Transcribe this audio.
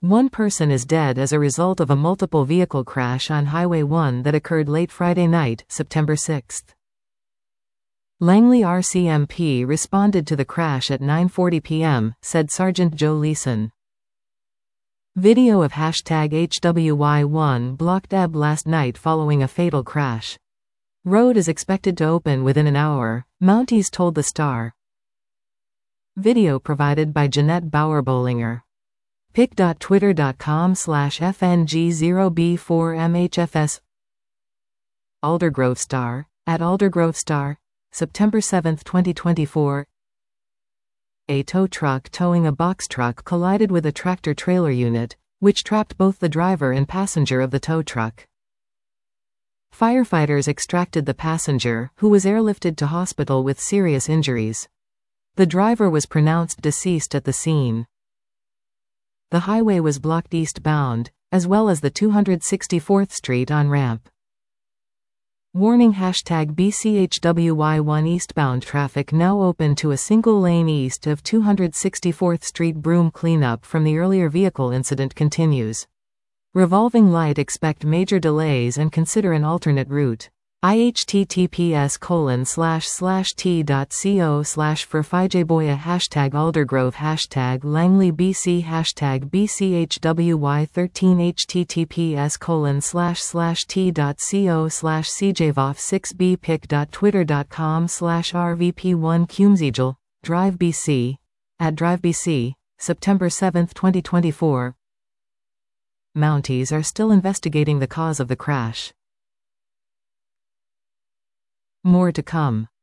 One person is dead as a result of a multiple vehicle crash on Highway 1 that occurred late Friday night, September 6. Langley RCMP responded to the crash at 9:40 p.m., said Sergeant Joe Leeson. Video of #HWY1 blocked Ebb last night following a fatal crash. Road is expected to open within an hour, Mounties told the Star. Video provided by Jeanette Bauer-Bollinger. pic.twitter.com/FNG0B4MHFS. Aldergrove Star, @Aldergrove Star, September 7, 2024. A tow truck towing a box truck collided with a tractor-trailer unit, which trapped both the driver and passenger of the tow truck. Firefighters extracted the passenger, who was airlifted to hospital with serious injuries. The driver was pronounced deceased at the scene. The highway was blocked eastbound, as well as the 264th Street on-ramp. Warning #BCHWY1 eastbound traffic now open to a single lane east of 264th Street. Broom cleanup from the earlier vehicle incident continues. Revolving light expect major delays and consider an alternate route. ihttps://t.co/for5jboya #Aldergrove #LangleyBC #BCHWY13 https://t.co/cjvof6b pic.twitter.com/rvp1cumsegel, Drive BC, @DriveBC, September 7, 2024. Mounties are still investigating the cause of the crash. More to come.